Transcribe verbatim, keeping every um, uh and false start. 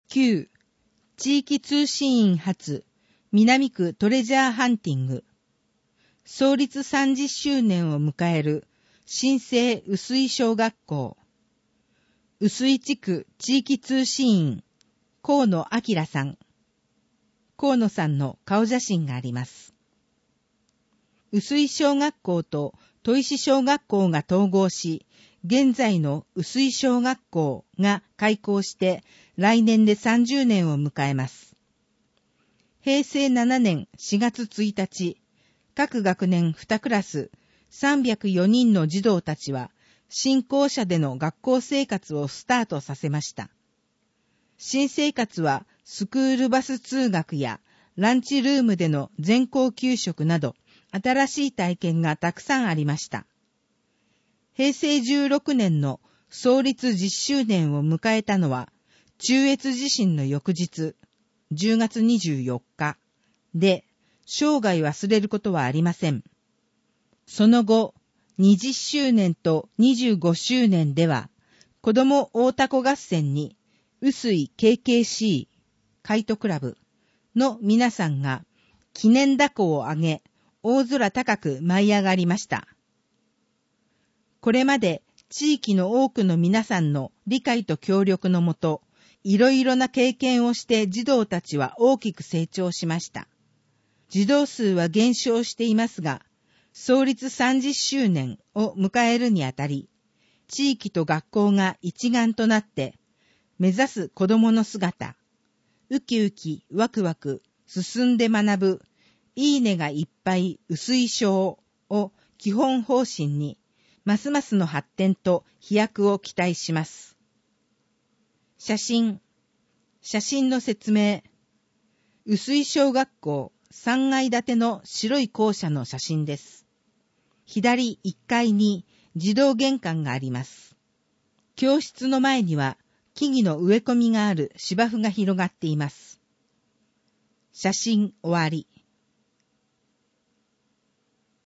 きゅう. 地域通信員発南区トレジャーハンティング。創立さんじゅっしゅうねんを迎える新生臼井小学校。臼井地区地域通信員河野明さん。河野さんの顔写真があります。臼井小学校と砥石小学校が統合し、現在の臼井小学校が開校して来年でさんじゅうねんを迎えます。へいせいななねんしがつついたち、各学年にクラスさんびゃくよにんの児童たちは新校舎での学校生活をスタートさせました。新生活はスクールバス通学やランチルームでの全校給食など新しい体験がたくさんありました。へいせいじゅうろくねんの創立じゅっしゅうねんを迎えたのは中越地震の翌日じゅうがつにじゅうよっかで、生涯忘れることはありません。その後にじゅっしゅうねんとにじゅうごしゅうねんでは子ども大凧合戦に臼井 ケーケーシー カイトクラブの皆さんが記念凧をあげ大空高く舞い上がりました。これまで地域の多くの皆さんの理解と協力のもと、いろいろな経験をして児童たちは大きく成長しました。児童数は減少していますが、創立さんじゅっしゅうねんを迎えるにあたり、地域と学校が一丸となって、目指す子供の姿、ウキウキワクワク進んで学ぶ、いいねがいっぱい臼井小を基本方針に、ますますの発展と飛躍を期待します。写真。写真の説明。臼井小学校さんがい建ての白い校舎の写真です。左いっかいに児童玄関があります。教室の前には木々の植え込みがある芝生が広がっています。写真終わり。